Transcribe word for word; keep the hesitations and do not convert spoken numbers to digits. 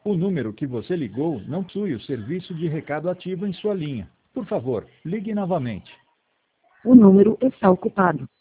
O número que você ligou não possui o serviço de recado ativo em sua linha. Por favor, ligue novamente. O número está ocupado.